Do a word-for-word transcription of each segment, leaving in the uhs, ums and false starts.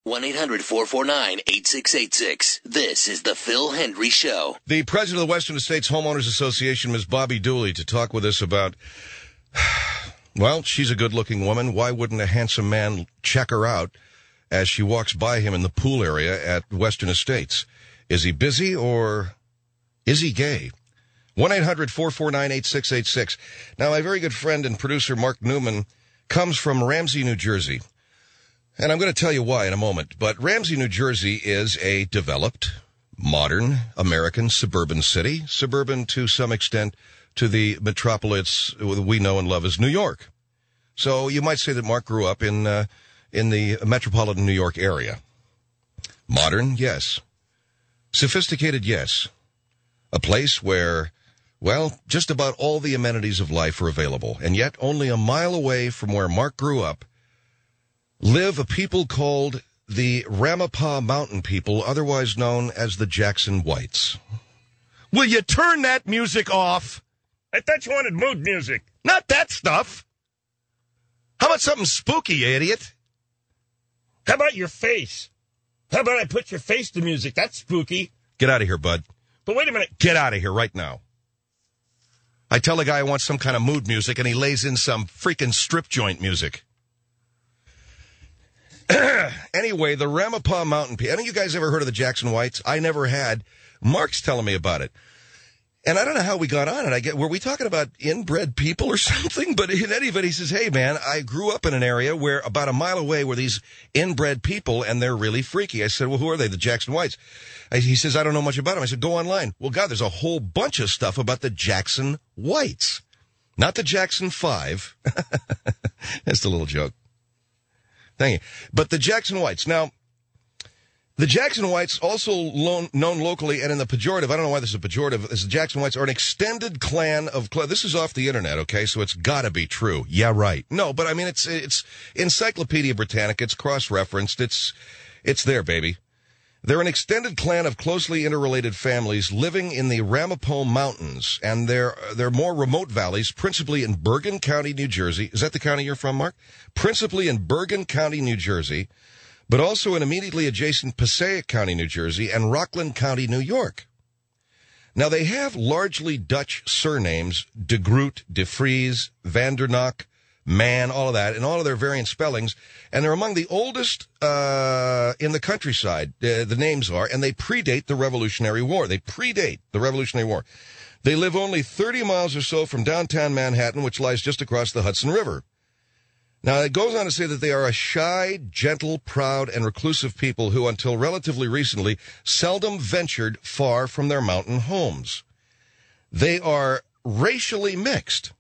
one eight hundred four four nine eight six eight six. This is the Phil Hendry Show. The president of the Western States Homeowners Association, Miz Bobby Dooley, to talk with us about, well, she's a good-looking woman. Why wouldn't a handsome man check her out as she walks by him in the pool area at Western Estates? Is he busy or is he gay? one eight hundred four four nine eight six eight six. Now, my very good friend and producer, Mark Newman, comes from Ramsey, New Jersey. And I'm going to tell you why in a moment. But Ramsey, New Jersey is a developed, modern, American suburban city, suburban to some extent to the metropolis we know and love as New York. So you might say that Mark grew up in uh, in the metropolitan New York area. Modern, yes. Sophisticated, yes. A place where, well, just about all the amenities of life are available. And yet only a mile away from where Mark grew up live a people called the Ramapaugh Mountain people, otherwise known as the Jackson Whites. Will you turn that music off? I thought you wanted mood music. Not that stuff. How about something spooky, you idiot? How about your face? How about I put your face to music? That's spooky. Get out of here, bud. But wait a minute. Get out of here right now. I tell a guy I want some kind of mood music, and he lays in some freaking strip joint music. Anyway, the Ramapaugh Mountain people. Any of you guys ever heard of the Jackson Whites? I never had. Mark's telling me about it. And I don't know how we got on it. I get, were we talking about inbred people or something? But in any event, he says, hey, man, I grew up in an area where about a mile away were these inbred people, and they're really freaky. I said, well, who are they? The Jackson Whites. I, he says, I don't know much about them. I said, go online. Well, God, there's a whole bunch of stuff about the Jackson Whites. Not the Jackson Five. That's a little joke. Thank you. But the Jackson Whites. Now, the Jackson Whites, also lo- known locally and in the pejorative, I don't know why this is a pejorative, this is the Jackson Whites are an extended clan of, cl- this is off the internet, okay, so it's gotta be true. Yeah, right. No, but I mean, it's, it's Encyclopedia Britannica, it's cross-referenced, it's, it's there, baby. They're an extended clan of closely interrelated families living in the Ramapo Mountains, and they're, they're more remote valleys, principally in Bergen County, New Jersey. Is that the county you're from, Mark? Principally in Bergen County, New Jersey, but also in immediately adjacent Passaic County, New Jersey, and Rockland County, New York. Now, they have largely Dutch surnames, De Groot, De Vries, Vandernock, Man, all of that, and all of their variant spellings, and they're among the oldest uh in the countryside, uh, the names are, and they predate the Revolutionary War. They predate the Revolutionary War. They live only thirty miles or so from downtown Manhattan, which lies just across the Hudson River. Now, it goes on to say that they are a shy, gentle, proud, and reclusive people who, until relatively recently, seldom ventured far from their mountain homes. They are racially mixed.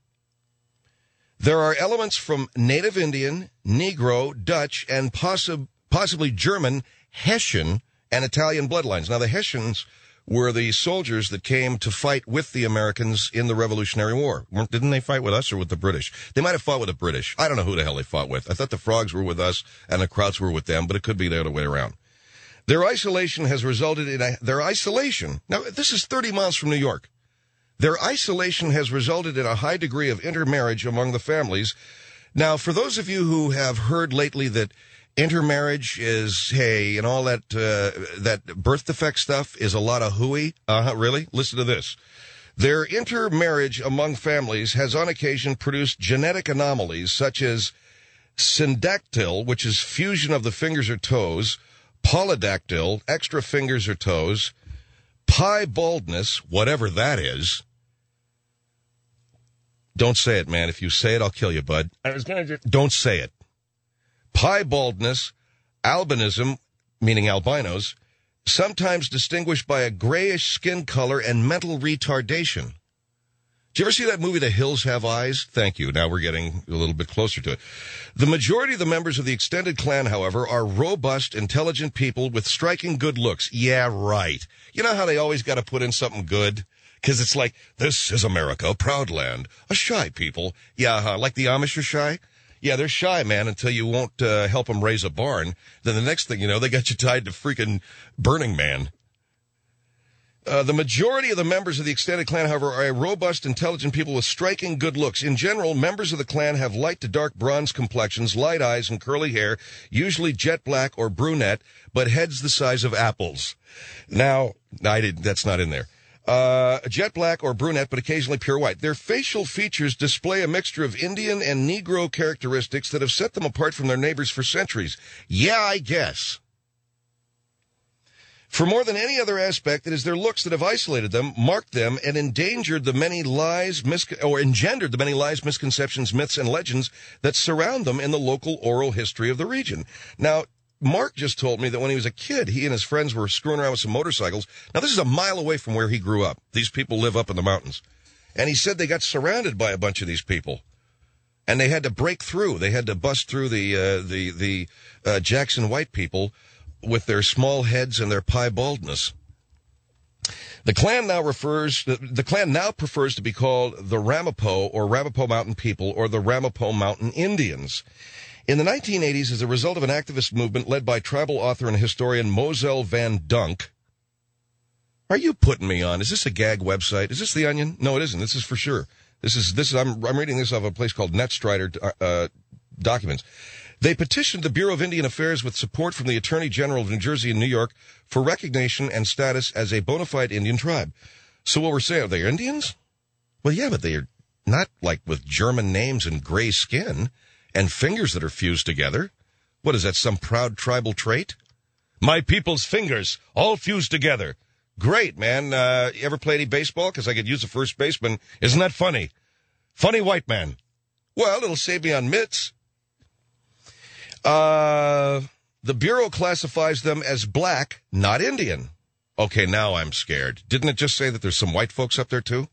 There are elements from Native Indian, Negro, Dutch, and possi- possibly German, Hessian, and Italian bloodlines. Now, the Hessians were the soldiers that came to fight with the Americans in the Revolutionary War. Didn't they fight with us or with the British? They might have fought with the British. I don't know who the hell they fought with. I thought the frogs were with us and the Krauts were with them, but it could be the other way around. Their isolation has resulted in a, their isolation. Now, this is thirty miles from New York. Their isolation has resulted in a high degree of intermarriage among the families. Now, for those of you who have heard lately that intermarriage is, hey, and all that, uh, that birth defect stuff is a lot of hooey. Uh-huh, really? Listen to this. Their intermarriage among families has on occasion produced genetic anomalies such as syndactyl, which is fusion of the fingers or toes, polydactyl, extra fingers or toes, piebaldness, whatever that is. Don't say it, man. If you say it, I'll kill you, bud. I was going to just... Don't say it. Piebaldness, albinism, meaning albinos, sometimes distinguished by a grayish skin color and mental retardation. Did you ever see that movie, The Hills Have Eyes? Thank you. Now we're getting a little bit closer to it. The majority of the members of the extended clan, however, are robust, intelligent people with striking good looks. Yeah, right. You know how they always got to put in something good? Because it's like, this is America, a proud land, a shy people. Yeah, huh? Like the Amish are shy? Yeah, they're shy, man, until you won't uh, help them raise a barn. Then the next thing you know, they got you tied to freaking Burning Man. Uh, the majority of the members of the extended clan, however, are a robust, intelligent people with striking good looks. In general, members of the clan have light to dark bronze complexions, light eyes, and curly hair, usually jet black or brunette, but heads the size of apples. Now, I did, that's not in there. Uh, jet black or brunette, but occasionally pure white. Their facial features display a mixture of Indian and Negro characteristics that have set them apart from their neighbors for centuries. Yeah, I guess. For more than any other aspect, it is their looks that have isolated them, marked them, and endangered the many lies, mis- or engendered the many lies, misconceptions, myths, and legends that surround them in the local oral history of the region. Now, Mark just told me that when he was a kid, he and his friends were screwing around with some motorcycles. Now, this is a mile away from where he grew up. These people live up in the mountains. And he said they got surrounded by a bunch of these people. And they had to break through. They had to bust through the, uh, the, the, uh, Jackson White people with their small heads and their piebaldness. The clan now refers, the, the clan now prefers to be called the Ramapo or Ramapo Mountain People or the Ramapo Mountain Indians. In the nineteen eighties, as a result of an activist movement led by tribal author and historian Moselle Van Dunk. Are you putting me on? Is this a gag website? Is this The Onion? No, it isn't. This is for sure. This is, this is, I'm, I'm reading this off a place called NetStrider, uh, documents. They petitioned the Bureau of Indian Affairs with support from the Attorney General of New Jersey and New York for recognition and status as a bona fide Indian tribe. So what we're saying, are they Indians? Well, yeah, but they're not like with German names and gray skin and fingers that are fused together. What is that, some proud tribal trait? My people's fingers all fused together. Great, man. Uh, you ever play any baseball? Because I could use a first baseman. Isn't that funny? Funny white man. Well, it'll save me on mitts. Uh, the Bureau classifies them as black, not Indian. Okay, now I'm scared. Didn't it just say that there's some white folks up there, too?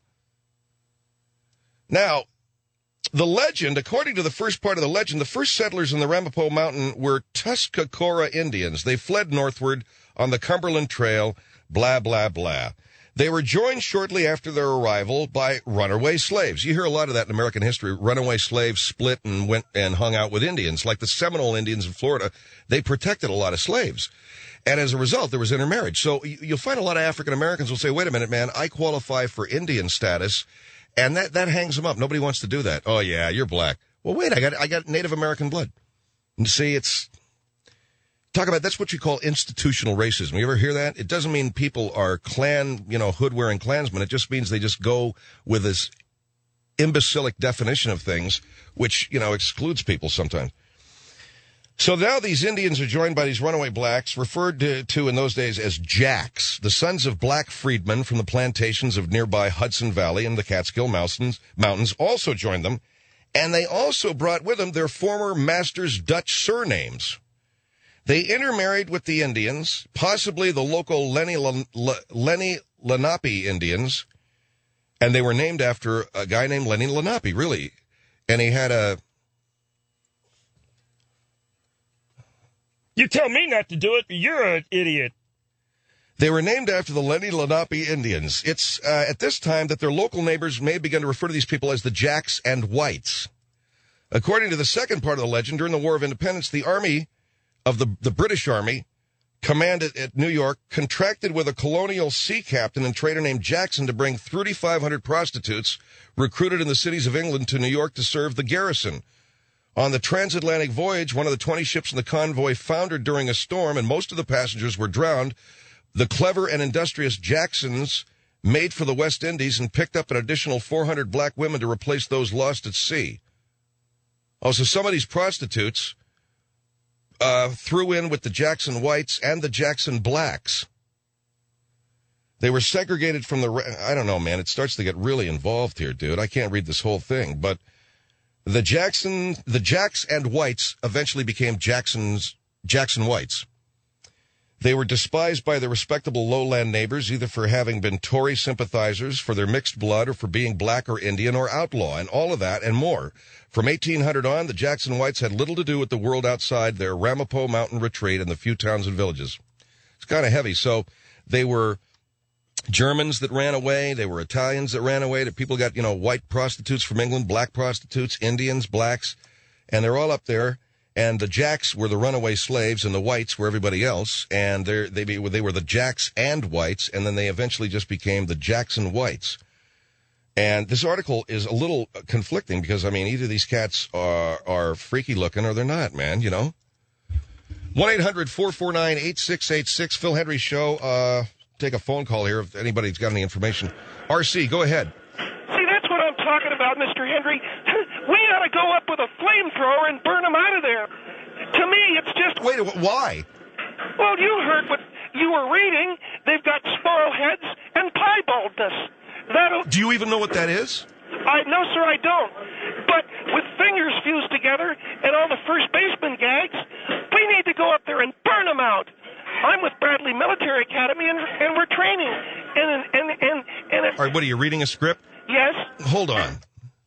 Now, the legend, according to the first part of the legend, the first settlers in the Ramapo Mountain were Tuscarora Indians. They fled northward on the Cumberland Trail, blah, blah, blah. They were joined shortly after their arrival by runaway slaves. You hear a lot of that in American history. Runaway slaves split and went and hung out with Indians. Like the Seminole Indians in Florida, they protected a lot of slaves. And as a result, there was intermarriage. So you'll find a lot of African Americans will say, wait a minute, man, I qualify for Indian status. And that, that hangs them up. Nobody wants to do that. Oh, yeah, you're black. Well, wait, I got, I got Native American blood. And see, it's, talk about, that's what you call institutional racism. You ever hear that? It doesn't mean people are clan, you know, hood-wearing Klansmen. It just means they just go with this imbecilic definition of things, which, you know, excludes people sometimes. So now these Indians are joined by these runaway blacks, referred to, to in those days as Jacks, the sons of black freedmen from the plantations of nearby Hudson Valley and the Catskill Mountains, mountains also joined them, and they also brought with them their former masters' Dutch surnames. They intermarried with the Indians, possibly the local Lenni, Lenni Lenape Indians, and they were named after a guy named Lenni Lenape, really. And he had a... You tell me not to do it, but you're an idiot. They were named after the Lenni Lenape Indians. It's uh, at this time that their local neighbors may have begun to refer to these people as the Jacks and Whites. According to the second part of the legend, during the War of Independence, the army of the, the British Army, commanded at New York, contracted with a colonial sea captain and trader named Jackson to bring thirty-five hundred prostitutes recruited in the cities of England to New York to serve the garrison. On the transatlantic voyage, one of the twenty ships in the convoy foundered during a storm, and most of the passengers were drowned. The clever and industrious Jacksons made for the West Indies and picked up an additional four hundred black women to replace those lost at sea. Oh, so some of these prostitutes uh, threw in with the Jackson Whites and the Jackson Blacks. They were segregated from the... I don't know, man. It starts to get really involved here, dude. I can't read this whole thing, but... The Jackson, the Jacks and Whites eventually became Jackson's, Jackson Whites. They were despised by their respectable lowland neighbors, either for having been Tory sympathizers, for their mixed blood, or for being black or Indian or outlaw, and all of that and more. From eighteen hundred on, the Jackson Whites had little to do with the world outside their Ramapo Mountain retreat and the few towns and villages. It's kind of heavy. So they were Germans that ran away. They were Italians that ran away. The people got, you know, white prostitutes from England, black prostitutes, Indians, blacks, and they're all up there. And the Jacks were the runaway slaves, and the whites were everybody else. And they they be, they were the Jacks and whites, and then they eventually just became the Jackson Whites. And this article is a little conflicting because, I mean, either these cats are are freaky looking or they're not, man, you know? one eight hundred four four nine eight six eight six, Phil Hendrie Show. Uh, take a phone call here if anybody's got any information. R C, go ahead. See, that's what I'm talking about, Mister Hendrie. We ought to go up with a flamethrower and burn them out of there. To me, it's just... Wait, why? Well, you heard what you were reading. They've got sparrow heads and piebaldness. That'll... Do you even know what that is? I No, sir, I don't. But with fingers fused together and all the first baseman gags, we need to go up there and burn them out. I'm with Bradley Military Academy, and, and we're training. And, and, and, and, and All right, what, are you reading a script? Yes. Hold on.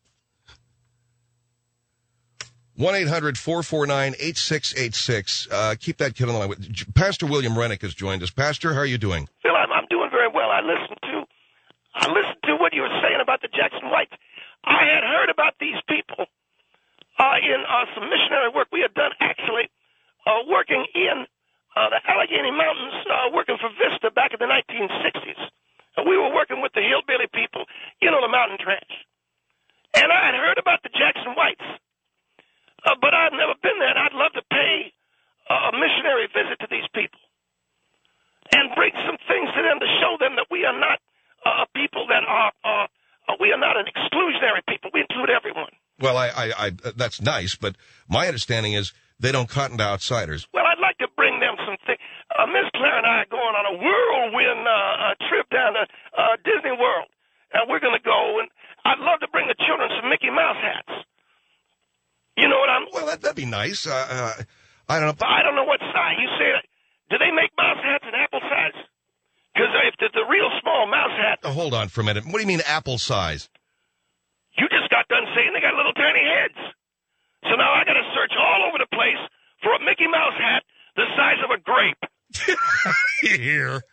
one eight hundred four four nine eight six eight six. Uh, keep that kid on the line. Pastor William Rennick has joined us. Pastor, how are you doing? Phil, I'm, I'm doing very well. I listened to I listened to what you were saying about the Jackson Whites. I had heard about these people uh, in uh, some missionary work we had done, actually, uh, working in uh, the Allegheny Mountains, uh, working for Vista back in the nineteen sixties. And we were working with the hillbilly people, you know, the mountain trash. And I had heard about the Jackson Whites. Uh, but I've never been there, and I'd love to pay uh, a missionary visit to these people and bring some things to them to show them that we are not uh, people that are, uh, uh, we are not an exclusionary people. We include everyone. Well, I, I, I, that's nice, but my understanding is they don't cotton to outsiders. Well, I'd like to bring them some things. Uh, Miss Claire and I are going on a whirlwind uh, uh, trip down to uh, Disney World, and we're going to go, and I'd love to bring the children some Mickey Mouse hats. You know what I'm... Well, that, that'd be nice. Uh, uh, I don't know. But I don't know what size. You say, do they make mouse hats in apple size? Because if it's a real small mouse hat... Oh, hold on for a minute. What do you mean apple size? You just got done saying they got little tiny heads. So now I got to search all over the place for a Mickey Mouse hat the size of a grape. Here.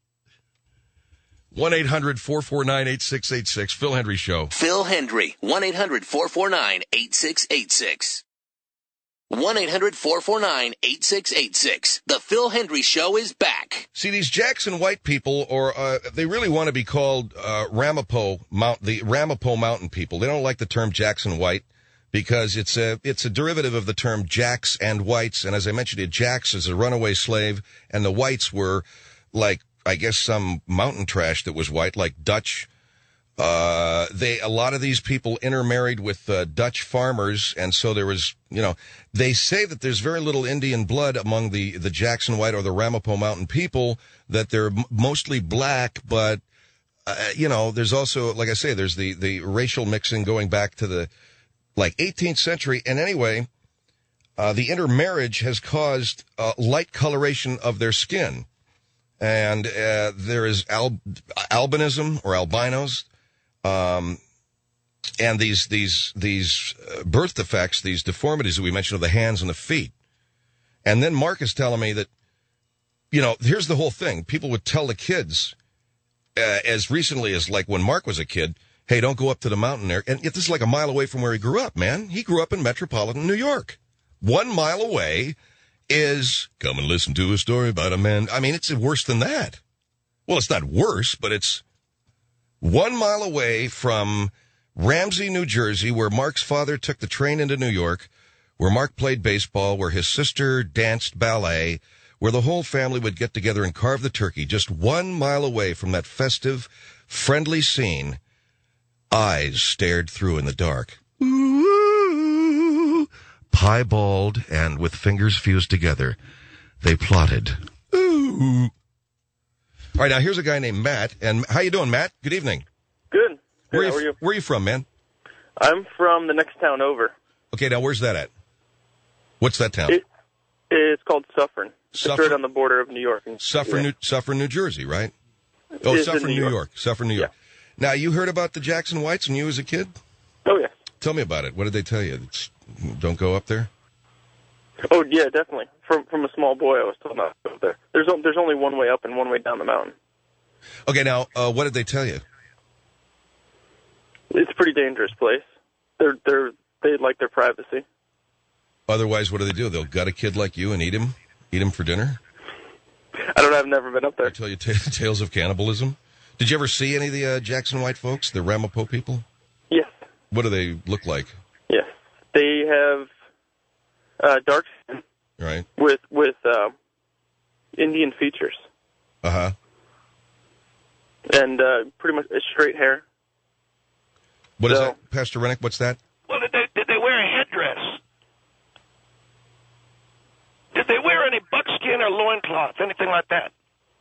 one eight hundred four four nine eight six eight six. Phil Hendrie Show. Phil Hendrie. one eight hundred four four nine eight six eight six. one eight hundred four four nine eight six eight six. The Phil Hendrie Show is back. See, these Jackson White people, or uh, they really want to be called uh, Ramapo Mount, the Ramapo Mountain people. They don't like the term Jackson White because it's a it's a derivative of the term Jacks and Whites. And as I mentioned, it Jacks is a runaway slave, and the Whites were like, I guess, some mountain trash that was white, like Dutch. Uh, they, a lot of these people intermarried with uh, Dutch farmers, and so there was, you know, they say that there's very little Indian blood among the, the Jackson White or the Ramapo Mountain people, that they're m- mostly black, but, uh, you know, there's also, like I say, there's the, the racial mixing going back to the, like, eighteenth century, and anyway, uh, the intermarriage has caused uh, light coloration of their skin. And uh, there is al- albinism or albinos, um, and these these these uh, birth defects, these deformities that we mentioned of the hands and the feet. And then Mark is telling me that, you know, here's the whole thing. People would tell the kids uh, as recently as like when Mark was a kid, hey, don't go up to the mountain there. And this is like a mile away from where he grew up, man. He grew up in metropolitan New York. One mile away is come and listen to a story about a man. I mean, it's worse than that. Well, it's not worse, but it's one mile away from Ramsey, New Jersey, where Mark's father took the train into New York, where Mark played baseball, where his sister danced ballet, where the whole family would get together and carve the turkey. Just one mile away from that festive, friendly scene, eyes stared through in the dark. Ooh, piebald and with fingers fused together, they plotted. Ooh. All right, now here's a guy named Matt. And how you doing, Matt? Good evening. Good. Good. Where are How you, are you? Where are you from, man? I'm from the next town over. Okay, now where's that at? What's that town? It, it's called Suffern. Suffern? It's right on the border of New York. And, Suffern, yeah. New, Suffern, New Jersey, right? Oh, It's in Suffern, New New York. York. Suffern, New York. Yeah. Now, you heard about the Jackson Whites when you was a kid? Oh, yeah. Tell me about it. What did they tell you? It's, don't go up there? Oh, yeah, definitely. From from a small boy, I was told not to go there. There's, o- there's only one way up and one way down the mountain. Okay, now, uh, what did they tell you? It's a pretty dangerous place. They're they're they like their privacy. Otherwise, what do they do? They'll gut a kid like you and eat him, eat him for dinner? I don't know. I've never been up there. I tell you t- tales of cannibalism. Did you ever see any of the uh, Jackson White folks, the Ramapo people? Yes. What do they look like? Yes. They have uh, dark skin Right. with with uh, Indian features Uh-huh. and uh, pretty much uh, straight hair. What is So- that, Pastor Rennick? What's that? Well, did they, did they wear a headdress? Did they wear any buckskin or loincloth, anything like that?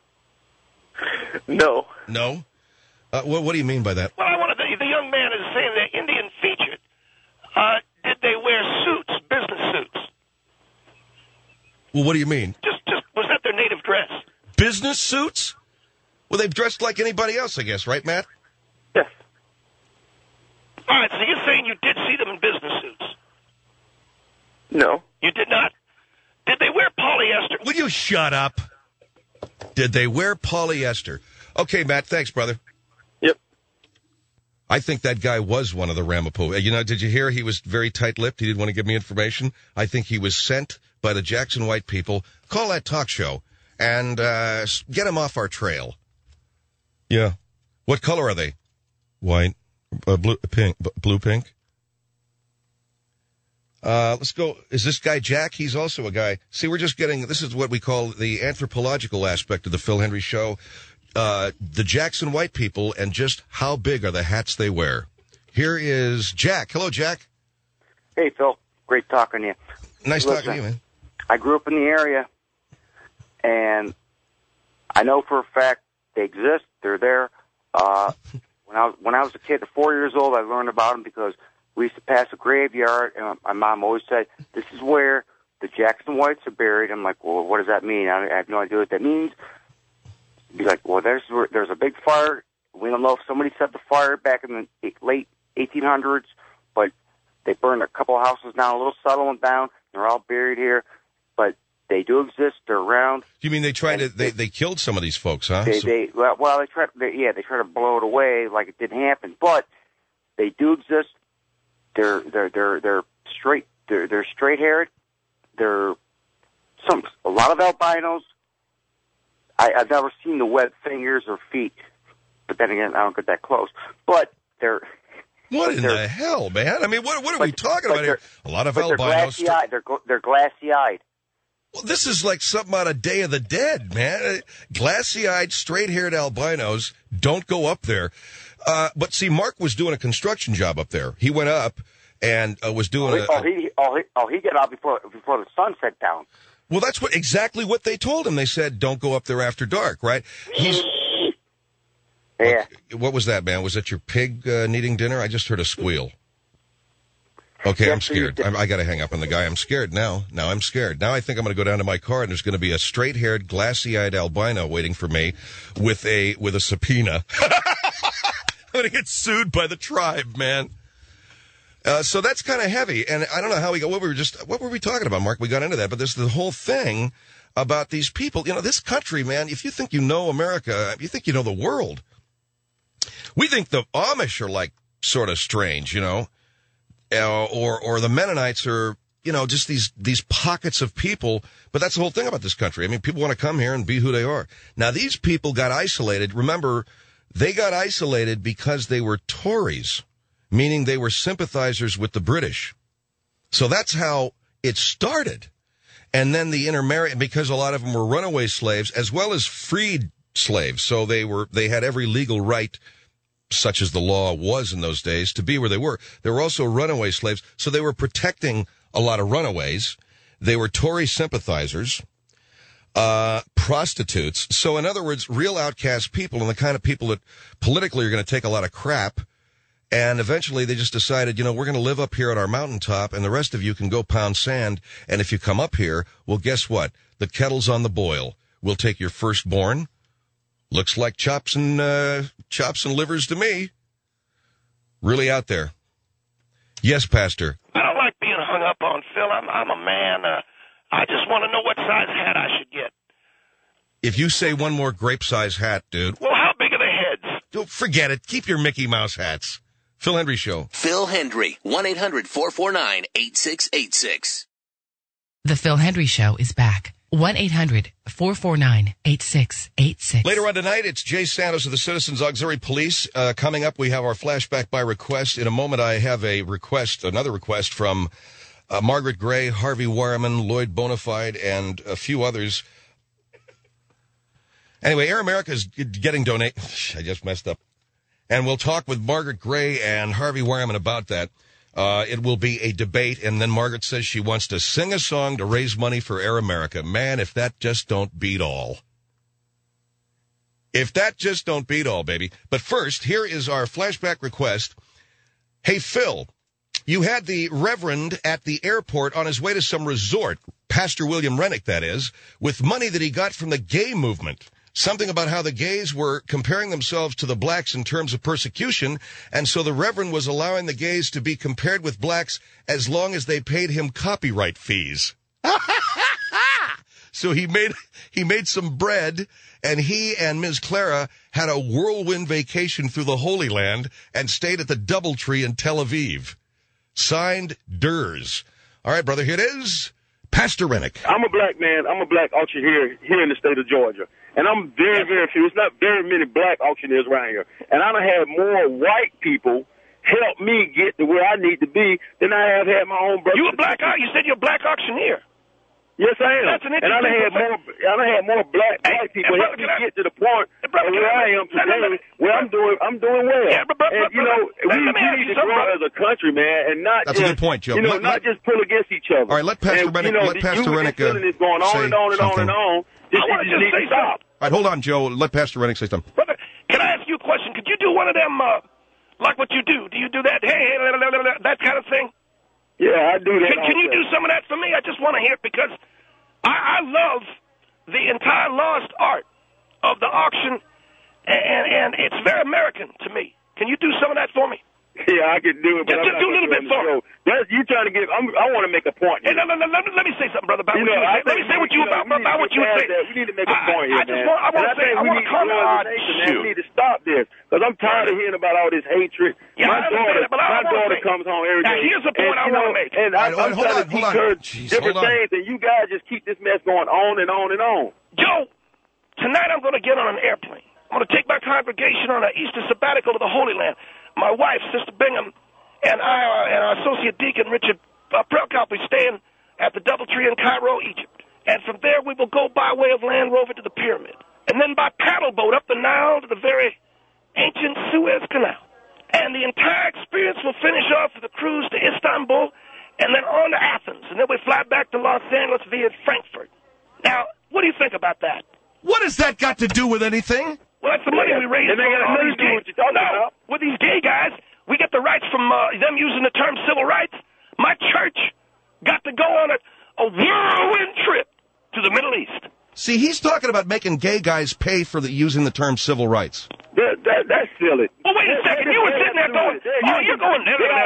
No. No. Uh, what, what do you mean by that? Well, I wanted the, the young man is saying they're Indian featured. Uh, did they wear suits, business suits? Well, what do you mean? Just, just was that their native dress? Business suits? Well, they've dressed like anybody else, I guess, right, Matt? Yes. All right, so you're saying you did see them in business suits? No. You did not. Did they wear polyester? Will you shut up? Did they wear polyester? Okay, Matt, thanks, brother. Yep. I think that guy was one of the Ramapo. You know, did you hear he was very tight-lipped? He didn't want to give me information. I think he was sent by the Jackson White people. Call that talk show and uh, get him off our trail. Yeah. What color are they? White, uh, blue, pink, b- blue, pink. Uh, let's go. Is this guy Jack? He's also a guy. See, we're just getting, this is what we call the anthropological aspect of the Phil Hendry Show. Uh, the Jackson White people and just how big are the hats they wear. Here is Jack. Hello, Jack. Hey, Phil. Great talking to you. Nice Listen, talking to you, man. I grew up in the area, and I know for a fact they exist. They're there. Uh, when I was, when I was a kid, at four years old, I learned about them because we used to pass a graveyard, and my mom always said, this is where the Jackson Whites are buried. I'm like, well, what does that mean? I have no idea what that means. Be like, well, there's there's a big fire. We don't know if somebody set the fire back in the late eighteen hundreds, but they burned a couple of houses down, a little settlement down. They're all buried here, but they do exist. They're around. You mean they tried to, they, they killed some of these folks, huh? They, So- they well, well, they tried, they, yeah, they try to blow it away like it didn't happen, but they do exist. They're they're they're they're straight. They're they're straight haired. They're some a lot of albinos. I, I've never seen the webbed fingers or feet, but then again, I don't get that close. But they're What in they're- the hell, man? I mean, what what are but- we talking but about here? they're- A lot of but they're albinos. glassy eyed. They're gl- they're glassy eyed. Well, this is like something out of Day of the Dead, man. Glassy-eyed, straight-haired albinos don't go up there. Uh, but see, Mark was doing a construction job up there. He went up and uh, was doing Oh, a, he, oh, he oh he oh he got out before before the sun set down. well, that's what exactly what they told him. They said, don't go up there after dark, right? He's, Yeah. what was that, man? Was that your pig uh, needing dinner? I just heard a squeal. Okay, Yeah, I'm so you scared. did- I'm, I got to hang up on the guy. I'm scared now. Now I'm scared. Now I think I'm going to go down to my car and there's going to be a straight-haired, glassy-eyed albino waiting for me with a with a subpoena. I'm going to get sued by the tribe, man. Uh, so that's kind of heavy, and I don't know how we got. What we were just, what were we talking about, Mark? We got into that, but there's the whole thing about these people. You know, this country, man. If you think you know America, if you think you know the world, we think the Amish are like sort of strange, you know. Uh, or or the Mennonites are, you know, just these these pockets of people. But that's the whole thing about this country. I mean, people want to come here and be who they are. Now, these people got isolated. Remember, they got isolated because they were Tories, meaning they were sympathizers with the British. So that's how it started. And then the intermarry, because a lot of them were runaway slaves as well as freed slaves. So they were they had every legal right, such as the law was in those days, to be where they were. They were also runaway slaves, so they were protecting a lot of runaways. They were Tory sympathizers, uh, prostitutes. So in other words, real outcast people and the kind of people that politically are going to take a lot of crap. And eventually they just decided, you know, we're going to live up here at our mountaintop and the rest of you can go pound sand. And if you come up here, well, guess what? The kettle's on the boil. We'll take your firstborn. Looks like chops and uh, chops and livers to me. Really out there. Yes, Pastor. I don't like being hung up on, Phil. I'm, I'm a man. Uh, I just want to know what size hat I should get. If you say one more grape-size hat, dude, Well, how big are the heads? don't forget it. Keep your Mickey Mouse hats. Phil Hendry Show. Phil Hendry, one eight hundred four four nine eight six eight six. The Phil Hendry Show is back. one eight hundred four four nine eight six eight six. Later on tonight, it's Jay Santos of the Citizens Auxiliary Police. Uh, coming up, we have our flashback by request. In a moment, I have a request, another request from uh, Margaret Gray, Harvey Wireman, Lloyd Bonafide, and a few others. Anyway, Air America is getting donate. I just messed up. And we'll talk with Margaret Gray and Harvey Wireman about that. Uh, it will be a debate, and then Margaret says she wants to sing a song to raise money for Air America. Man, if that just don't beat all. If that just don't beat all, baby. But first, here is our flashback request. Hey, Phil, you had the Reverend at the airport on his way to some resort, Pastor William Rennick, that is, with money that he got from the gay movement. Something about how the gays were comparing themselves to the blacks in terms of persecution, and so the Reverend was allowing the gays to be compared with blacks as long as they paid him copyright fees. So he made he made some bread, and he and Miz Clara had a whirlwind vacation through the Holy Land and stayed at the Doubletree in Tel Aviv. Signed, Durs. All right, brother, here it is. Pastor Rennick. I'm a black man. I'm a black auctioneer here in the state of Georgia. And I'm very, very few. It's not very many black auctioneers around here. And I done had more white people help me get to where I need to be than I have had my own brother. You a black, you said you're a black auctioneer. Yes, I am. That's an and I done had more, I done had more black hey, white people hey, help me I, get to the point hey, brother, where I, I am today, no, no, no, where I'm doing, I'm doing well. Yeah, but, but, and, you know, let, we, let we need to grow as a country, man, and not That's just, a good point, Joe. you know, let, not let, just pull against each other. All right, let Pastor and, Rennick, you know, let Pastor Rennick uh, is going on say and on and something. on and on. Just, I want to just need say to stop. All right, hold on, Joe. Let Pastor Rennick say something. Brother, can I ask you a question? Could you do one of them, uh, like what you do? Do you do that? Hey, that kind of thing? Yeah, I do that. Can, can you do some of that for me? I just want to hear it because I, I love the entire lost art of the auction, and, and it's very American to me. Can you do some of that for me? Yeah, I can do it, but just, I'm just do a little bit for me. That's, you trying to get, I'm, I want to make a point here. Hey, no, no, no, let, me, let me say something, brother, about you what know, you I say. Let me say what you, you know, about, about what you would say. That. We need to make a point I, here, I just man. want, I want to say, I want to comment on man. We need to stop this, because I'm tired of hearing about all this hatred. Yeah, my I daughter, that, but I my daughter say, comes home every day. Now, here's the point and, I want to know, make. And I, right, I'm hold trying on, to teach hold her on. Jeez, different things, and you guys just keep this mess going on and on and on. Joe, tonight I'm going to get on an airplane. I'm going to take my congregation on an Easter sabbatical to the Holy Land. My wife, Sister Bingham, and I, uh, and our associate deacon, Richard uh, Prelkop, is staying at the Doubletree in Cairo, Egypt. And from there, we will go by way of Land Rover to the pyramid. And then by paddle boat up the Nile to the very ancient Suez Canal. And the entire experience will finish off with a cruise to Istanbul and then on to Athens. And then we fly back to Los Angeles via Frankfurt. Now, what do you think about that? What has that got to do with anything? Well, that's the money we raise And they got all nothing these to do gay. with what you're talking no, about. with these gay guys, we get the rights from uh, them using the term civil rights. My church got to go on a, a whirlwind trip to the Middle East. See, he's talking about making gay guys pay for the, using the term civil rights. That, that, that's silly. Well, wait a second. You were sitting there going, oh, you're going,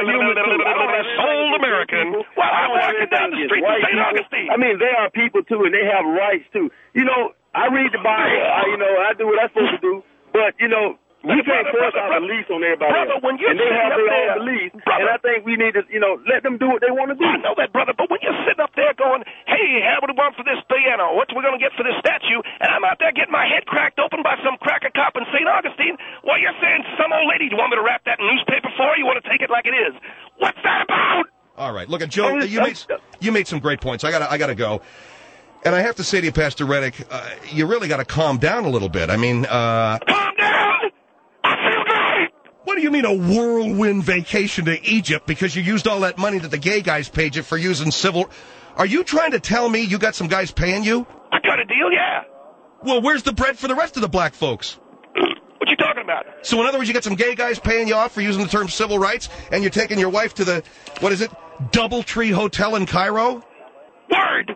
old American. Well, I'm walking down the street to Saint Augustine. I mean, they are people, too, and they have rights, too. You know, I read the Bible, I, you know, I do what I'm supposed to do, but, you know, we can't force our beliefs on everybody brother, else. When you're and they have their there, own beliefs, brother, and I think we need to, you know, let them do what they want to do. I know that, brother, but when you're sitting up there going, hey, how would we want for this piano? What we going to get for this statue? And I'm out there getting my head cracked open by some cracker cop in Saint Augustine, well, you're saying some old lady, do you want me to wrap that in newspaper for you? You want to take it like it is? What's that about? All right, look at Joe. You made you made some great points. I got I got to go. And I have to say to you, Pastor Rennick, uh, you really got to calm down a little bit. I mean, uh... Calm down! I feel great! What do you mean a whirlwind vacation to Egypt because you used all that money that the gay guys paid you for using civil... Are you trying to tell me you got some guys paying you? I got a deal, yeah. Well, where's the bread for the rest of the black folks? What you talking about? So in other words, you got some gay guys paying you off for using the term civil rights, and you're taking your wife to the, what is it, Doubletree Hotel in Cairo? Word!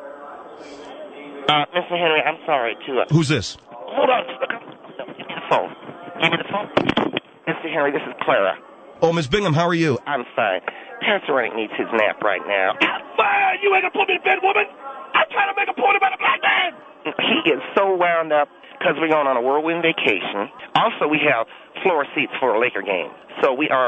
Uh, Mister Henry, I'm sorry to... Uh, Who's this? Hold on. No, give me the phone. Give me the phone. Mister Henry, this is Clara. Oh, Miss Bingham, how are you? I'm fine. Pastor Rennick needs his nap right now. Fire! You ain't gonna put me to bed, woman! I'm trying to make a point about a black man! He is so wound up because we're going on a whirlwind vacation. Also, we have floor seats for a Laker game. So we are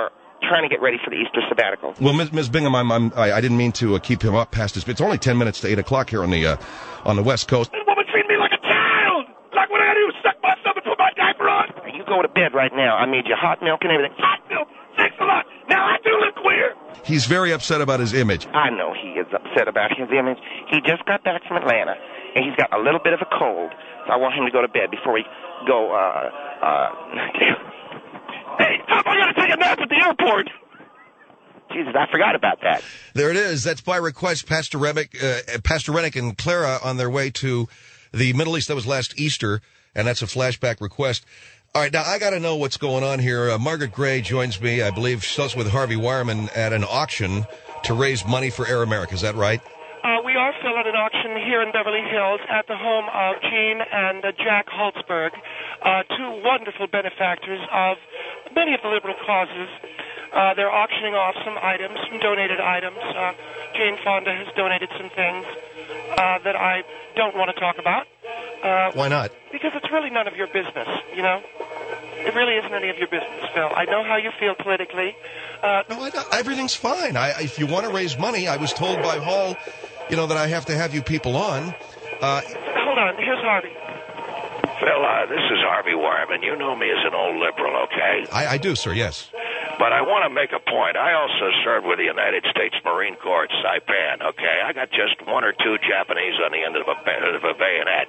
trying to get ready for the Easter sabbatical. Well, Miz Miz Bingham, I'm, I'm, I, I didn't mean to uh, keep him up past his... It's only ten minutes to eight o'clock here on the uh, on the West Coast. This woman treated me like a child. Like what I do, suck my thumb and put my diaper on. You go to bed right now. I made you hot milk and everything. Hot milk. Thanks a lot. Now I do look queer. He's very upset about his image. I know he is upset about his image. He just got back from Atlanta, and he's got a little bit of a cold. So I want him to go to bed before we go, uh, uh... Hey, Tom, I gotta take a nap at the airport. Jesus, I forgot about that. There it is. That's by request. Pastor Remick, uh, Pastor Rennick and Clara on their way to the Middle East. That was last Easter, and that's a flashback request. All right, now I got to know what's going on here. Uh, Margaret Gray joins me, I believe, she's with Harvey Wireman at an auction to raise money for Air America. Is that right? Uh, we are still at an auction here in Beverly Hills at the home of Gene and uh, Jack Holtzberg, uh, two wonderful benefactors of many of the liberal causes. Uh, they're auctioning off some items, some donated items. Uh, Jane Fonda has donated some things uh, that I don't want to talk about. Uh, Why not? Because it's really none of your business, you know? It really isn't any of your business, Phil. I know how you feel politically. Uh, no, I don't. Everything's fine. I, if you want to raise money, I was told by Hall, you know, that I have to have you people on. Uh, Hold on. Here's Harvey. Phil, uh, this is Harvey Wireman. You know me as an old liberal, okay? I, I do, sir, yes. But I want to make a point. I also served with the United States Marine Corps at Saipan, okay? I got just one or two Japanese on the end of a, of a bayonet.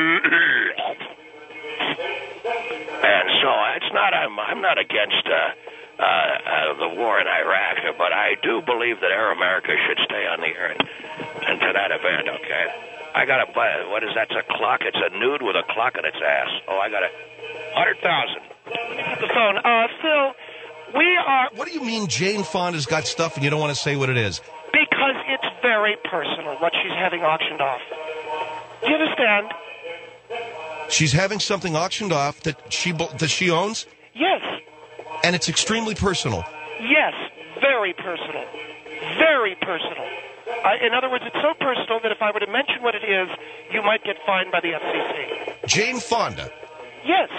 And so it's not, I'm, I'm not against uh, uh, uh, the war in Iraq, but I do believe that Air America should stay on the air and, and to that event, okay? I got a, what is that, it's a clock? It's a nude with a clock in its ass. Oh, I got a one hundred thousand. The phone. Uh, Phil, we are... What do you mean Jane Fonda's got stuff and you don't want to say what it is? Because it's very personal, what she's having auctioned off. Do you understand? She's having something auctioned off that she that she owns? Yes. And it's extremely personal? Yes, very personal. Very personal. Uh, in other words, it's so personal that if I were to mention what it is, you might get fined by the F C C. Jane Fonda? Yes.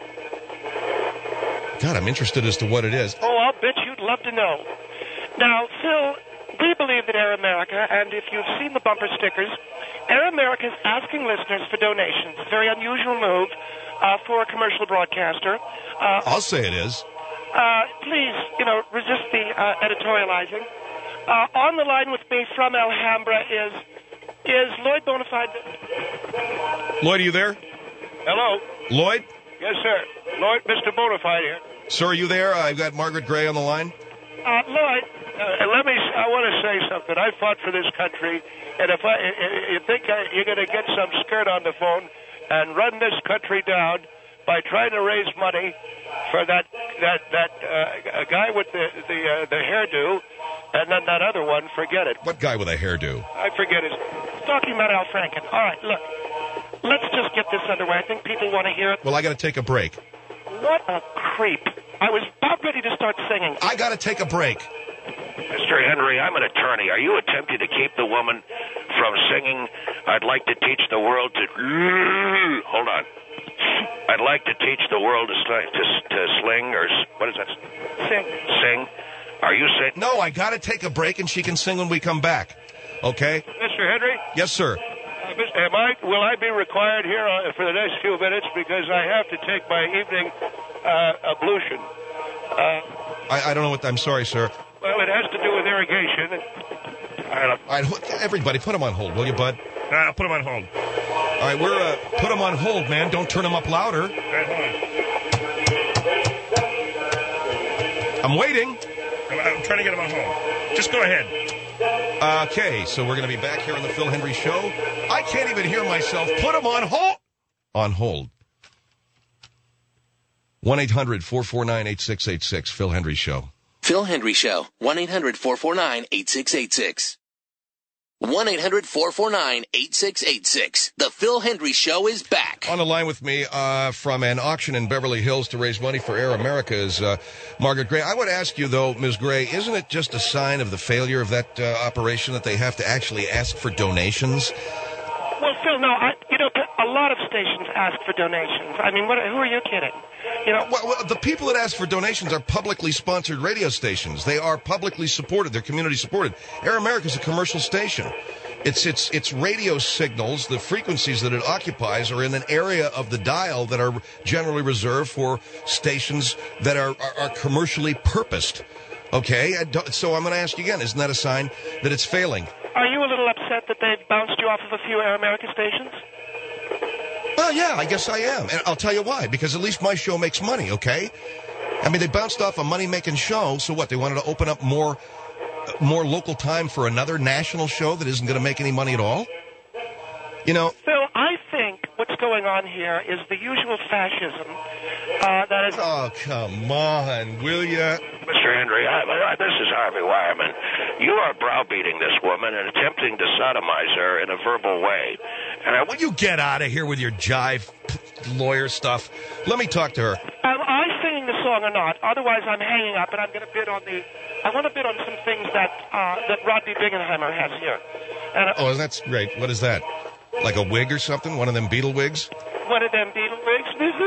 God, I'm interested as to what it is. Oh, I'll bet you'd love to know. Now, Phil, we believe that Air America, and if you've seen the bumper stickers, Air America is asking listeners for donations. It's a very unusual move uh, for a commercial broadcaster. Uh, I'll say it is. Uh, please, you know, resist the uh, editorializing. Uh, on the line with me from Alhambra is is Lloyd Bonafide. Lloyd, are you there? Hello. Lloyd? Yes, sir. Lloyd, Mister Bonafide here. Sir, are you there? I've got Margaret Gray on the line. Uh, Lloyd. Uh, let me, I want to say something. I fought for this country, and if I, you think I, you're going to get some skirt on the phone and run this country down by trying to raise money for that that that uh, guy with the the uh, the hairdo, and then that other one, forget it. What guy with a hairdo? I forget his. Talking about Al Franken. All right, look. Let's just get this underway. I think people want to hear it. Well, I got to take a break. What a creep. I was about ready to start singing. I got to take a break. Mister Henry, I'm an attorney. Are you attempting to keep the woman from singing, I'd like to teach the world to... Hold on. I'd like to teach the world to, sling, to, to sling, or what is that? Sing. Sing? Are you saying... No, I got to take a break, and she can sing when we come back. Okay? Mister Henry? Yes, sir. Uh, am I, will I be required here uh, for the next few minutes, because I have to take my evening uh, ablution? Uh, I, I don't know what... I'm sorry, sir. Well, it has to do with irrigation. All right, everybody, put him on hold, will you, bud? Uh, I'll put him on hold. All right, we're uh, put him on hold, man. Don't turn him up louder. Right, hold on. I'm waiting. I'm, I'm trying to get him on hold. Just go ahead. Okay, so we're going to be back here on the Phil Hendry Show. I can't even hear myself. Put him on hold. On hold. one eight hundred four four nine eight six eight six, Phil Hendry Show. Phil Hendry Show, one eight hundred four four nine eight six eight six. one eight hundred four four nine eight six eight six. The Phil Hendry Show is back. On the line with me uh, from an auction in Beverly Hills to raise money for Air America is uh, Margaret Gray. I would ask you, though, Miz Gray, isn't it just a sign of the failure of that uh, operation that they have to actually ask for donations? Well, Phil, no, I, you know, know, a lot of stations ask for donations. I mean, what, who are you kidding? You know, well, well, the people that ask for donations are publicly sponsored radio stations. They are publicly supported. They're community supported. Air America is a commercial station. It's it's it's radio signals, the frequencies that it occupies are in an area of the dial that are generally reserved for stations that are, are, are commercially purposed. Okay? I don't, so I'm going to ask you again, isn't that a sign that it's failing? Are you a little upset that they've bounced you off of a few Air America stations? Well, yeah, I guess I am. And I'll tell you why. Because at least my show makes money, okay? I mean, they bounced off a money-making show, so what? They wanted to open up more more local time for another national show that isn't going to make any money at all? You know... Phil, I think what's going on here is the usual fascism uh, that is... Oh, come on, will ya? Mister Henry, I, I, this is Harvey Wireman. You are browbeating this woman and attempting to sodomize her in a verbal way. And I... Will you get out of here with your jive lawyer stuff? Let me talk to her. Am I singing the song or not? Otherwise, I'm hanging up, and I'm going to bid on the... I want to bid on some things that uh, that Rodney Bingenheimer has here. And, uh, oh, that's great. What is that? Like a wig or something? One of them Beatle wigs? One of them Beatle wigs?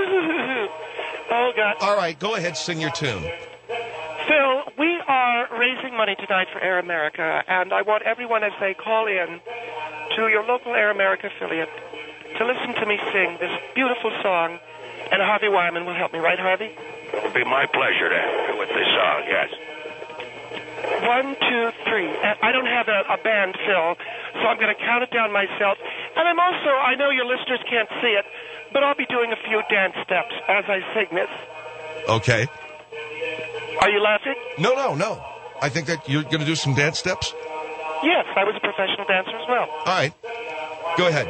Oh, God. All right, go ahead, sing your tune. Phil, we are raising money tonight for Air America, and I want everyone, as they call in to your local Air America affiliate, to listen to me sing this beautiful song, and Harvey Wireman will help me, right, Harvey? It will be my pleasure to help you with this song, yes. One, two, three. I don't have a, a band, Phil, so I'm going to count it down myself. And I'm also, I know your listeners can't see it, but I'll be doing a few dance steps as I sing this. Okay. Are you laughing? No, no, no. I think that you're going to do some dance steps? Yes, I was a professional dancer as well. All right. Go ahead.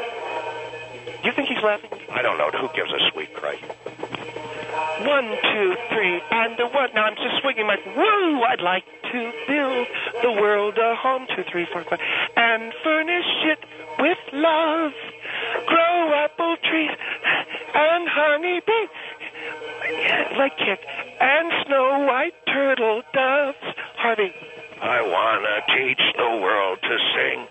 Do you think he's laughing? I don't know. Who gives a sweet Christ? One, two, three, and a one. Now I'm just swinging my... Woo! I'd like to build the world a home. Two, three, four, five. And furnish it with love. Grow apple trees and honeybees. Leg kick. And snow white turtle doves. Harvey. I want to teach the world to sing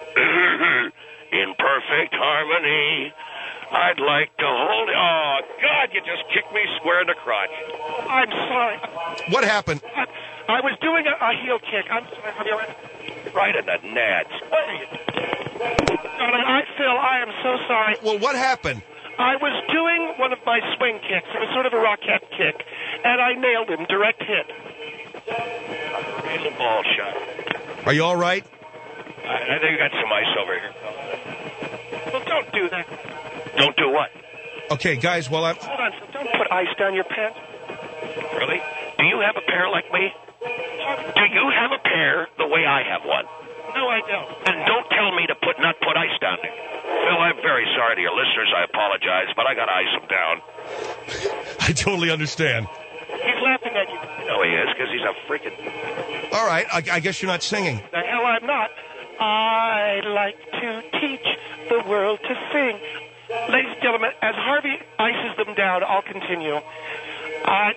in perfect harmony. I'd like to hold it. Oh, God, you just kicked me square in the crotch. I'm sorry. What happened? I, I was doing a, a heel kick. I'm sorry. Have you ever... Right in the nads. What are you... Darling, I, Phil, I am so sorry. Well, what happened? I was doing one of my swing kicks. It was sort of a rocket kick, and I nailed him. Direct hit. Here's a ball shot. Are you all right? I, I think I got some ice over here. Well, don't do that. Don't do what? Okay, guys, well, I'm... Hold on, don't put ice down your pants. Really? Do you have a pair like me? Do you have a pair the way I have one? No, I don't. Then don't tell me to put not put ice down there. Phil, I'm very sorry to your listeners. I apologize, but I got to ice them down. I totally understand. He's laughing at you. No, he is, because he's a freaking... All right, I, I guess you're not singing. The hell I'm not. I like to teach the world to sing. Ladies and gentlemen, as Harvey ices them down, I'll continue. I...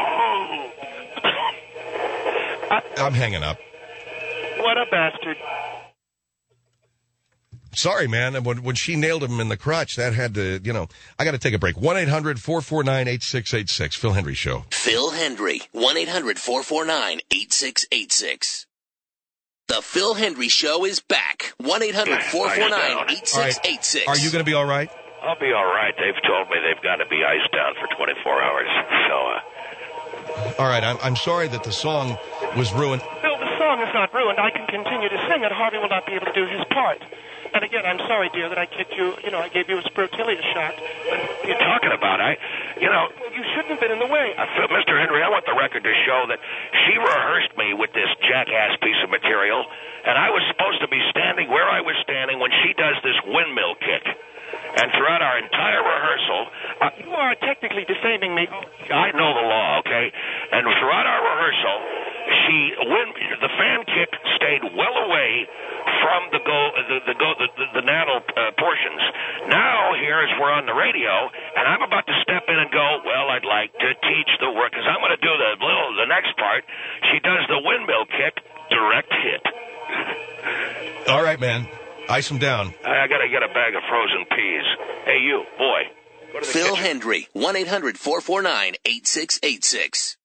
I I'm hanging up. What a bastard. Sorry, man. When, when she nailed him in the crotch, that had to, you know, I got to take a break. one eight hundred four four nine eight six eight six. Phil Hendry Show. Phil Hendry. one eight hundred four four nine eight six eight six. The Phil Hendry Show is back. one eight hundred four four nine eight six eight six. Are you going to be all right? I'll be all right. They've told me they've got to be iced down for twenty-four hours. So, uh... All right. I'm, I'm sorry that the song was ruined. Phil, the song is not ruined. I can continue to sing it. Harvey will not be able to do his part. And again, I'm sorry, dear, that I kicked you, you know, I gave you a Sprotilia shot. What are you talking about? I, you know... Well, you shouldn't have been in the way. Uh, Mister Henry, I want the record to show that she rehearsed me with this jackass piece of material, and I was supposed to be standing where I was standing when she does this windmill kick. And throughout our entire rehearsal... Uh, you are technically defaming me. I know the law, okay? And throughout our rehearsal, she wind, the fan kick stayed well away from the go the the go the, the, the naddle uh, portions. Now here as we're on the radio, and I'm about to step in and go, well, I'd like to teach the work, because I'm going to do the little the next part. She does the windmill kick, direct hit. All right, man. Ice them down. I, I got to get a bag of frozen peas. Hey, you, boy. Go to the Phil kitchen. Hendry, one eight hundred four four nine eight six eight six.